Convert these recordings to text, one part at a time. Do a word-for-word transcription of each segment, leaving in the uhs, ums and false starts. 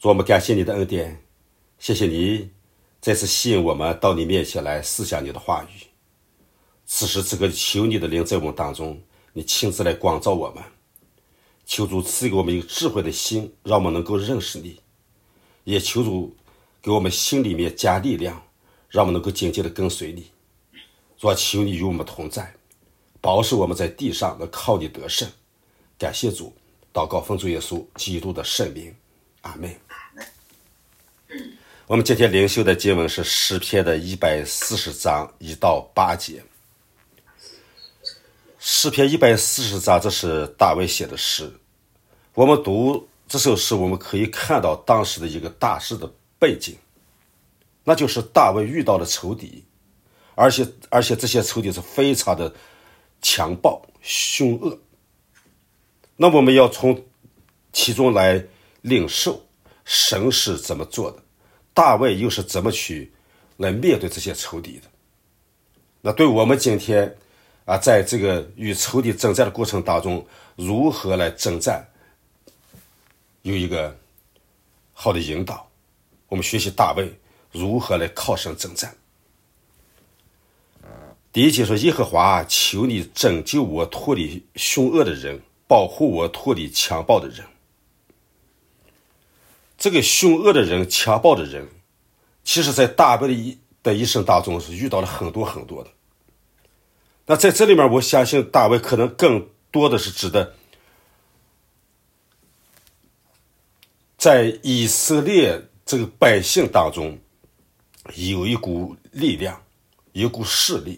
主，我们感谢你的恩典，谢谢你再次吸引我们到你面前来思想你的话语。此时此刻，求你的灵在我们当中，你亲自来光照我们。求主赐给我们一个智慧的心，让我们能够认识你，也求主给我们心里面加力量，让我们能够紧紧地跟随你。主啊，求你与我们同在，保守我们在地上能靠你得胜。感谢主，祷告奉主耶稣基督的圣名，阿们。我们今天灵修的经文是诗篇的一百四十章一到八节。诗篇一百四十章，这是大卫写的诗。我们读这首诗，我们可以看到当时的一个大事的背景，那就是大卫遇到了仇敌，而且而且这些仇敌是非常的强暴凶恶。那我们要从其中来领受神是怎么做的，大卫又是怎么去来面对这些仇敌的。那对我们今天啊，在这个与仇敌征战的过程当中，如何来征战，有一个好的引导。我们学习大卫如何来靠神征战。第一节说，耶和华，求你拯救我脱离凶恶的人，保护我脱离强暴的人。这个凶恶的人，强暴的人，其实在大卫的一的一生当中是遇到了很多很多的。那在这里面，我相信大卫可能更多的是指的在以色列这个百姓当中有一股力量，有一股势力，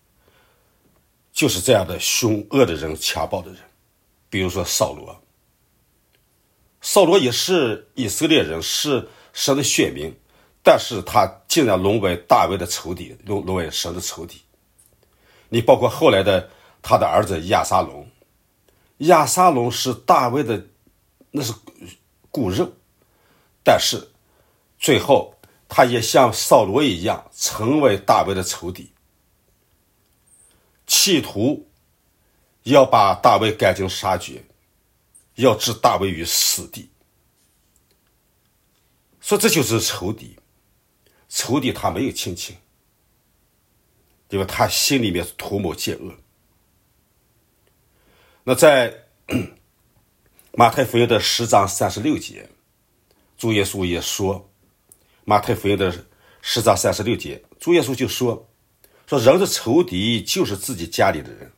就是这样的凶恶的人，强暴的人。比如说扫罗，扫罗也是以色列人，是神的选民，但是他竟然沦为大卫的仇敌，沦沦为神的仇敌。你包括后来的他的儿子亚撒龙，亚撒龙是大卫的那是骨肉，但是最后他也像扫罗一样成为大卫的仇敌，企图要把大卫赶尽杀绝，要置大卫于死地。所以这就是仇敌。仇敌他没有亲情，因为他心里面是图谋奸恶。那在马太福音的十章三十六节，主耶稣也说，马太福音的十章三十六节，主耶稣就说说人的仇敌就是自己家里的人。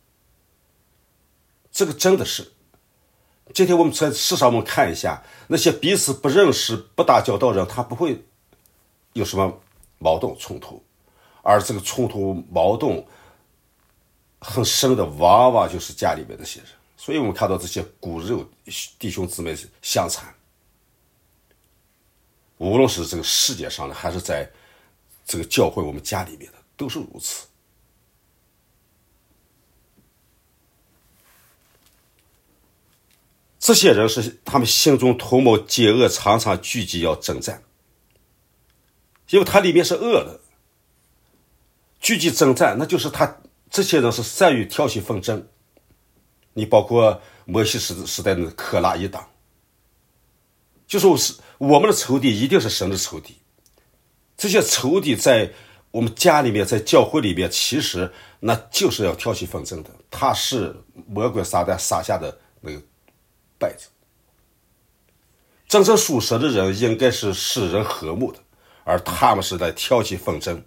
这个真的是，今天我们在世上我们看一下，那些彼此不认识不打交道的人，他不会有什么矛盾冲突，而这个冲突矛盾很深的往往就是家里面这些人。所以我们看到这些骨肉弟兄姊妹相残，无论是这个世界上的还是在这个教会我们家里面的，都是如此。这些人是他们心中图谋奸恶，常常聚集要征战，因为他里面是恶的，聚集征战，那就是他这些人是善于挑起纷争。你包括摩西时时代的可拉一党，就是我们的仇敌一定是神的仇敌。这些仇敌在我们家里面，在教会里面，其实那就是要挑起纷争的，他是魔鬼撒旦撒下的那个败子。真正属神的人应该是使人和睦的，而他们是来挑起纷争，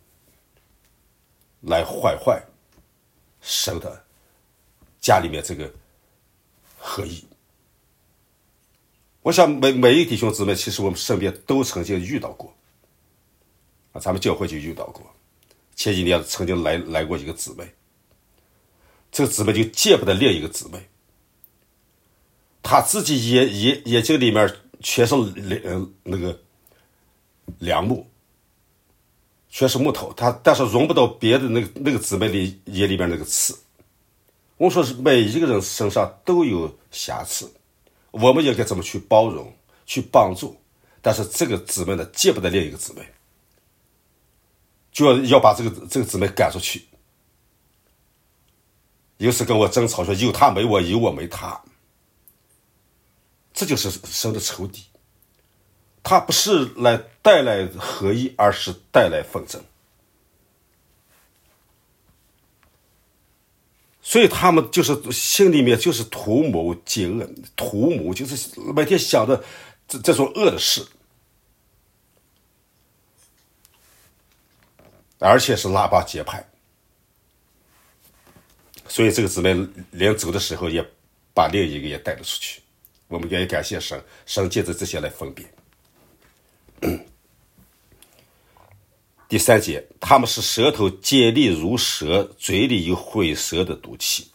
来坏坏神的家里面这个合一。我想每每一弟兄姊妹，其实我们身边都曾经遇到过啊，咱们教会就遇到过。前几年曾经来来过一个姊妹，这个姊妹就见不得另一个姊妹，她自己眼眼眼睛里面全是梁那个梁木，全是木头，她但是容不到别的那个那个姊妹里眼里边那个刺。我说是每一个人身上都有瑕疵，我们应该怎么去包容去帮助，但是这个姊妹呢见不得另一个姊妹，就要要把这个这个姊妹赶出去。有时跟我争吵说有他没我，有我没他，这就是神的仇敌。 他不是来带来合一，而是带来纷争。所以他们就是心里面就是图谋结恶，图谋就是每天想着这这种恶的事，而且是拉帮结派。所以这个姊妹临走的时候也把另一个也带了出去。我们愿意感谢神，神借着这些来分辨。第三节，他们是舌头尖利如蛇，嘴里有毁舌的毒气。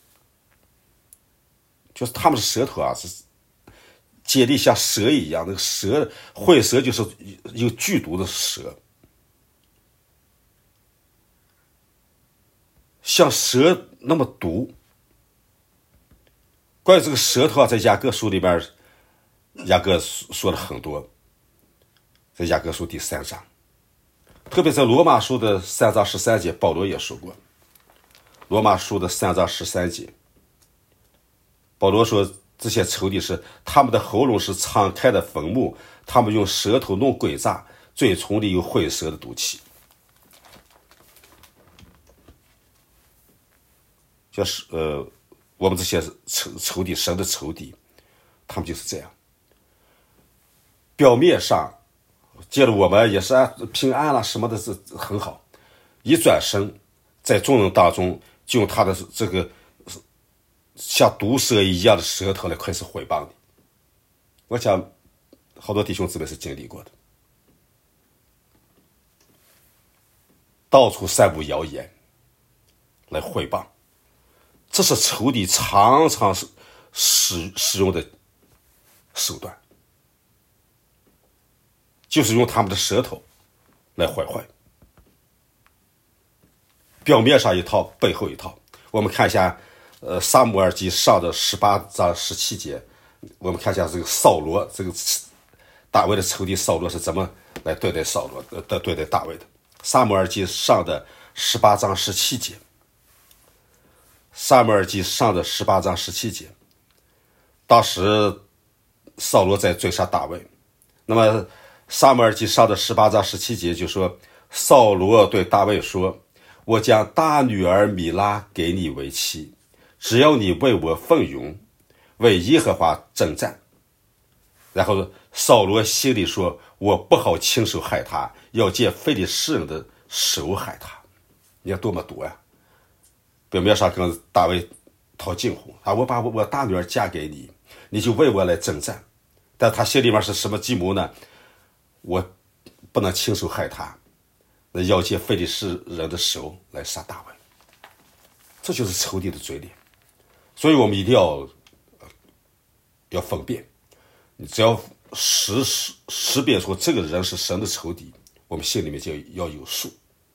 就是他们的舌头啊，是尖利像蛇一样，那个蛇毁舌就是有剧毒的蛇，像蛇那么毒。关于这个舌头啊，在雅各书里边，雅各说了很多，在雅各书第三章。特别在罗马书的三章十三节，保罗也说过。罗马书的三章十三节，保罗说这些仇敌是他们的喉咙是敞开的坟墓，他们用舌头弄诡诈，嘴唇里有毁舌的毒气。就是呃，我们这些仇仇敌，神的仇敌，他们就是这样。表面上见了我们也是平安了什么的，是很好，一转身在众人当中就用他的这个像毒蛇一样的舌头来开始毁谤你。我想好多弟兄姊妹是经历过的，到处散布谣言来毁谤，这是仇敌常常使使用的手段，就是用他们的舌头来坏坏，表面上一套，背后一套。我们看一下，呃，撒母耳记上的十八章十七节，我们看一下这个扫罗，这个大卫的仇敌扫罗是怎么来对待扫罗的，对待大卫的。撒母耳记上的十八章十七节，撒母耳记上的十八章十七节，当时扫罗在追杀大卫，那么撒母耳记上的十八章十七节就说，扫罗对大卫说，我将大女儿米拉给你为妻，只要你为我奋勇，为耶和华征战。然后扫罗心里说，我不好亲手害他，要借非利士人的手害他。你看多么毒呀！表面上跟大卫讨近乎啊，我把我我大女儿嫁给你，你就为我来征战。但他心里面是什么计谋呢？我不能亲手害他，那要借非利士人的手来杀大卫。这就是仇敌的嘴脸。所以我们一定要要分辨，你只要识识识别出这个人是神的仇敌，我们心里面就要有数。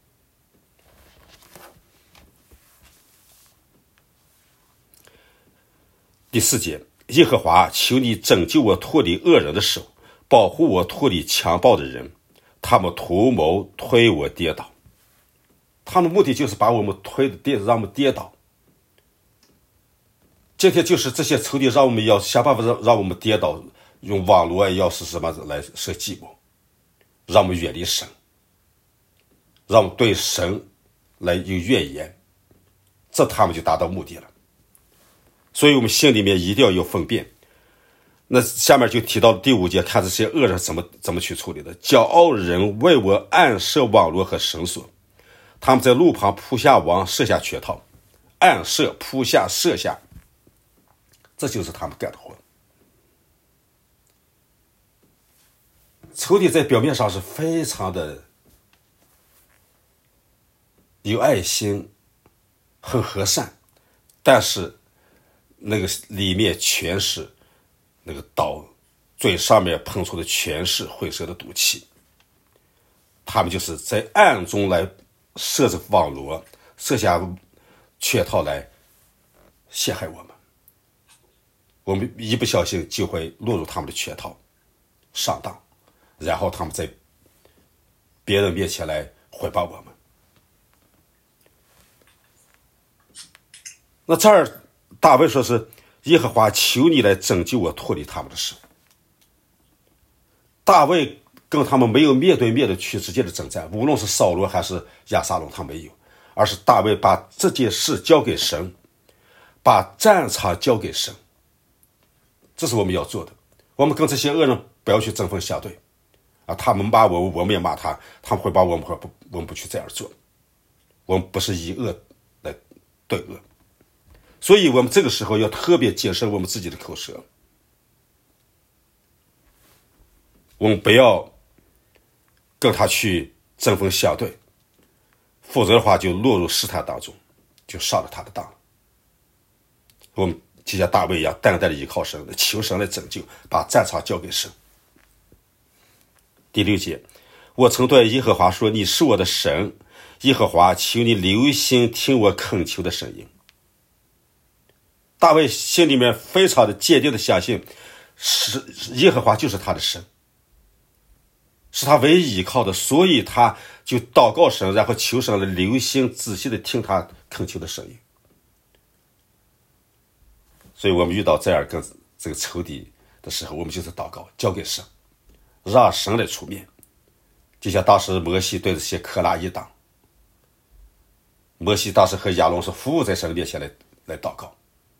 第四节，耶和华，求你拯救我脱离恶人的手，保护我脱离强暴的人，他们图谋推我跌倒，他们目的就是把我们推的跌，让我们跌倒。今天就是这些仇敌让我们要想办法让让我们跌倒，用网络要是什么来设计谋，让我们远离神，让我们对神来有怨言，这他们就达到目的了。所以我们心里面一定要有分辨。那下面就提到第五节，看这些恶人怎么怎么去处理的。骄傲人为我暗设网络和绳索，他们在路旁铺下网，设下圈套，暗设铺下设下，这就是他们干的活。仇敌在表面上是非常的有爱心，很和善，但是那个里面全是那个刀，最上面喷出的全是灰色的毒气。他们就是在暗中来设置网罗，设下圈套来陷害我们。我们一不小心就会落入他们的圈套，上当，然后他们在别人面前来毁谤我们。那这儿大卫说是，耶和华，求你来拯救我脱离他们的手。大卫跟他们没有面对面的去直接的征战，无论是扫罗还是亚撒龙，他没有，而是大卫把这件事交给神，把战场交给神。这是我们要做的。我们跟这些恶人不要去针锋相对啊！他们骂我，我们也骂他，他们会把我们不，我们不去这样做。我们不是以恶来对恶，所以我们这个时候要特别谨慎我们自己的口舌，我们不要跟他去针锋相对，否则的话就落入试探当中，就上了他的当。我们就像大卫一样，单单的依靠神，求神来拯救，把战场交给神。第六节，我曾对耶和华说，你是我的神，耶和华，求你留心听我恳求的声音。大卫心里面非常的坚定的相信，是耶和华就是他的神，是他唯一依靠的，所以他就祷告神，然后求神来留心仔细的听他恳求的声音。所以我们遇到这样跟这个仇敌的时候，我们就是祷告，交给神，让神来出面。就像当时摩西对这些克拉一党，摩西当时和亚伦是服务在神的面前来来祷告，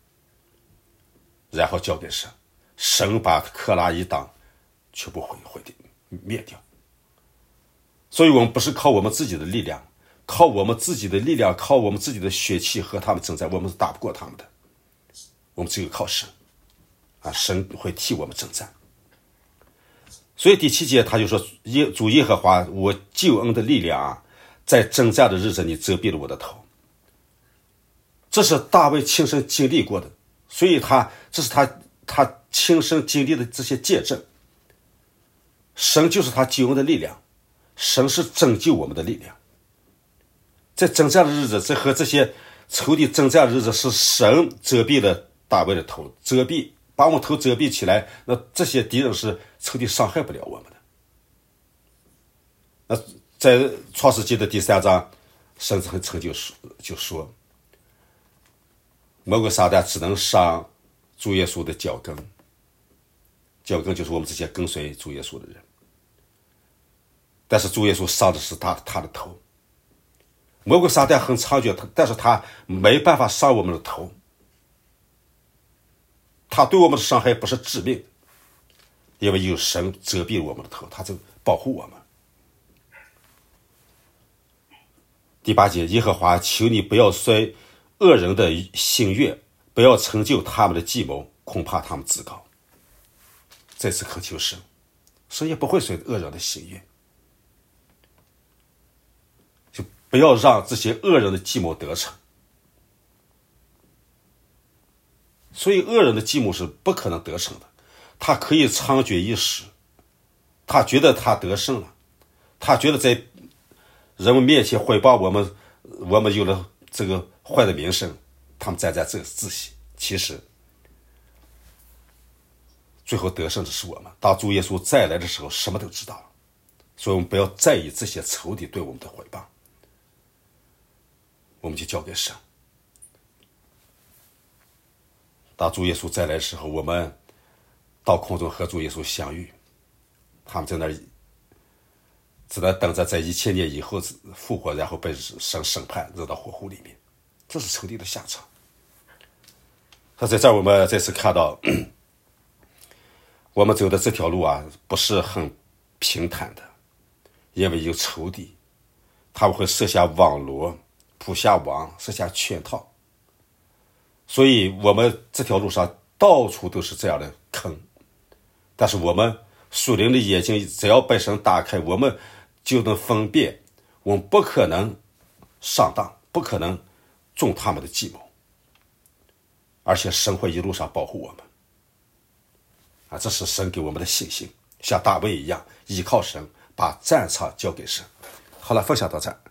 然后交给神，神把克拉一党全部毁毁掉灭掉。所以我们不是靠我们自己的力量，靠我们自己的力量，靠我们自己的血气和他们征战，我们是打不过他们的。我们只有靠神啊，神会替我们征战。所以第七节他就说，耶主耶和华，我救恩的力量啊，在征战的日子你遮蔽了我的头。这是大卫亲身经历过的，所以他这是他他亲身经历的这些见证。神就是他救恩的力量，神是拯救我们的力量。在征战的日子，这和这些仇敌征战的日子，是神遮蔽了大卫的头，遮蔽把我们头遮蔽起来，那这些敌人是仇敌伤害不了我们的。那在创世纪的第三章，神曾曾就说就说，魔鬼撒旦只能伤主耶稣的脚跟，脚跟就是我们这些跟随主耶稣的人，但是主耶稣伤的是他他的头。魔鬼撒旦很猖獗，但是他没办法伤我们的头，他对我们的伤害不是致命的，因为有神遮蔽我们的头，他就保护我们。第八节，耶和华，求你不要衰恶人的心愿，不要成就他们的计谋，恐怕他们自高。再次恳求神，神也不会随恶人的心愿，就不要让这些恶人的计谋得逞。所以恶人的计谋是不可能得胜的，他可以猖獗一时，他觉得他得胜了，他觉得在人们面前毁谤我们，我们有了这个坏的名声，他们沾沾自喜。其实最后得胜的是我们，当主耶稣再来的时候，什么都知道了。所以我们不要在意这些仇敌对我们的毁谤，我们就交给神。当主耶稣再来的时候，我们到空中和主耶稣相遇，他们在那儿只能等着在一千年以后复活，然后被神审判，扔到火湖里面。这是仇敌的下场。那在这儿我们再次看到，我们走的这条路啊，不是很平坦的，因为有仇敌，他们会设下网罗，布下网，设下圈套。所以我们这条路上到处都是这样的坑，但是我们属灵的眼睛只要被神打开，我们就能分辨，我们不可能上当，不可能中他们的计谋，而且神会一路上保护我们啊！这是神给我们的信心，像大卫一样依靠神，把战场交给神。好了，分享到这。